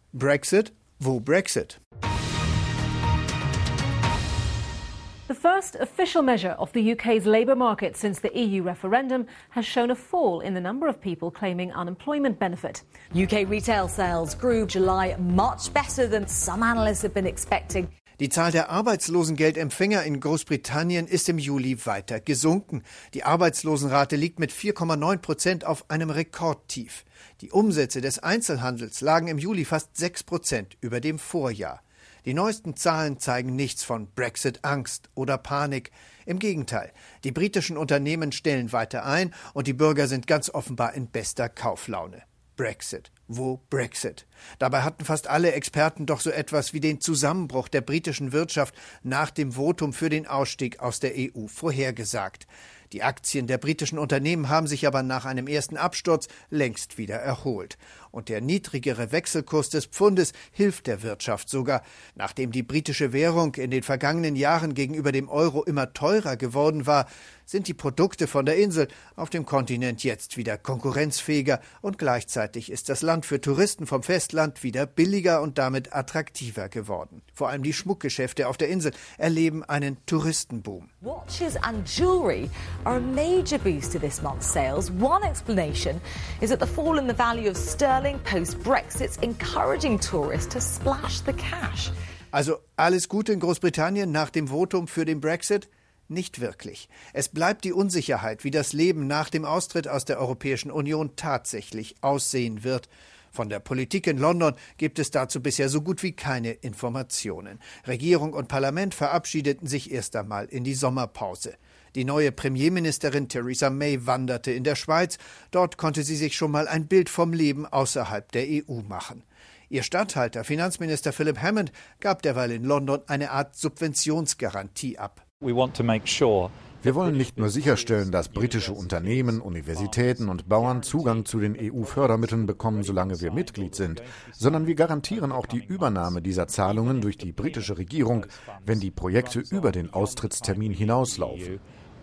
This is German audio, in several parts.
Brexit? Wo Brexit? The first official measure of the UK's labour market since the EU referendum has shown a fall in the number of people claiming unemployment benefit. UK retail sales grew July much better than some analysts have been expecting. Die Zahl der Arbeitslosengeldempfänger in Großbritannien ist im Juli weiter gesunken. Die Arbeitslosenrate liegt mit 4,9% auf einem Rekordtief. Die Umsätze des Einzelhandels lagen im Juli fast 6% über dem Vorjahr. Die neuesten Zahlen zeigen nichts von Brexit-Angst oder Panik. Im Gegenteil, die britischen Unternehmen stellen weiter ein und die Bürger sind ganz offenbar in bester Kauflaune. Brexit. Wo Brexit? Dabei hatten fast alle Experten doch so etwas wie den Zusammenbruch der britischen Wirtschaft nach dem Votum für den Ausstieg aus der EU vorhergesagt. Die Aktien der britischen Unternehmen haben sich aber nach einem ersten Absturz längst wieder erholt. Und der niedrigere Wechselkurs des Pfundes hilft der Wirtschaft sogar. Nachdem die britische Währung in den vergangenen Jahren gegenüber dem Euro immer teurer geworden war, sind die Produkte von der Insel auf dem Kontinent jetzt wieder konkurrenzfähiger und gleichzeitig ist das Land für Touristen vom Festland wieder billiger und damit attraktiver geworden. Vor allem die Schmuckgeschäfte auf der Insel erleben einen Touristenboom. Watches and jewellery are a major boost to this month's sales. One explanation is that the fall in the value of sterling post-Brexit's encouraging tourists to splash the cash. Also alles Gute in Großbritannien nach dem Votum für den Brexit? Nicht wirklich. Es bleibt die Unsicherheit, wie das Leben nach dem Austritt aus der Europäischen Union tatsächlich aussehen wird. Von der Politik in London gibt es dazu bisher so gut wie keine Informationen. Regierung und Parlament verabschiedeten sich erst einmal in die Sommerpause. Die neue Premierministerin Theresa May wanderte in der Schweiz. Dort konnte sie sich schon mal ein Bild vom Leben außerhalb der EU machen. Ihr Statthalter, Finanzminister Philip Hammond, gab derweil in London eine Art Subventionsgarantie ab. Wir wollen nicht nur sicherstellen, dass britische Unternehmen, Universitäten und Bauern Zugang zu den EU-Fördermitteln bekommen, solange wir Mitglied sind, sondern wir garantieren auch die Übernahme dieser Zahlungen durch die britische Regierung, wenn die Projekte über den Austrittstermin hinauslaufen.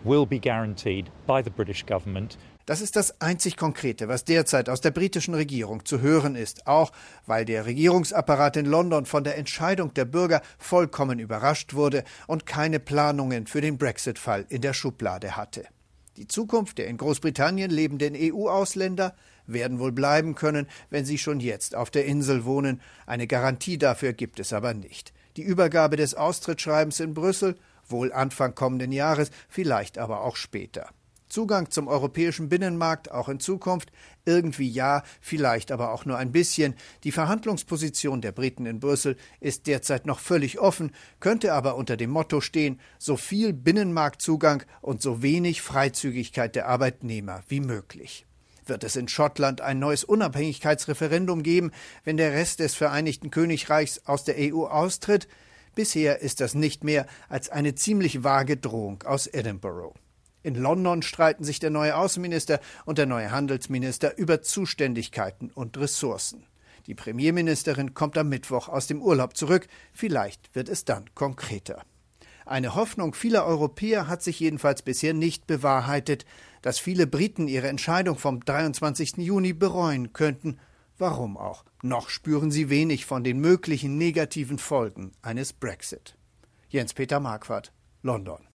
Das ist das einzig Konkrete, was derzeit aus der britischen Regierung zu hören ist, auch weil der Regierungsapparat in London von der Entscheidung der Bürger vollkommen überrascht wurde und keine Planungen für den Brexit-Fall in der Schublade hatte. Die Zukunft der in Großbritannien lebenden EU-Ausländer werden wohl bleiben können, wenn sie schon jetzt auf der Insel wohnen. Eine Garantie dafür gibt es aber nicht. Die Übergabe des Austrittsschreibens in Brüssel, wohl Anfang kommenden Jahres, vielleicht aber auch später. Zugang zum europäischen Binnenmarkt auch in Zukunft? Irgendwie ja, vielleicht aber auch nur ein bisschen. Die Verhandlungsposition der Briten in Brüssel ist derzeit noch völlig offen, könnte aber unter dem Motto stehen, so viel Binnenmarktzugang und so wenig Freizügigkeit der Arbeitnehmer wie möglich. Wird es in Schottland ein neues Unabhängigkeitsreferendum geben, wenn der Rest des Vereinigten Königreichs aus der EU austritt? Bisher ist das nicht mehr als eine ziemlich vage Drohung aus Edinburgh. In London streiten sich der neue Außenminister und der neue Handelsminister über Zuständigkeiten und Ressourcen. Die Premierministerin kommt am Mittwoch aus dem Urlaub zurück. Vielleicht wird es dann konkreter. Eine Hoffnung vieler Europäer hat sich jedenfalls bisher nicht bewahrheitet, dass viele Briten ihre Entscheidung vom 23. Juni bereuen könnten. Warum auch? Noch spüren sie wenig von den möglichen negativen Folgen eines Brexit. Jens-Peter Marquardt, London.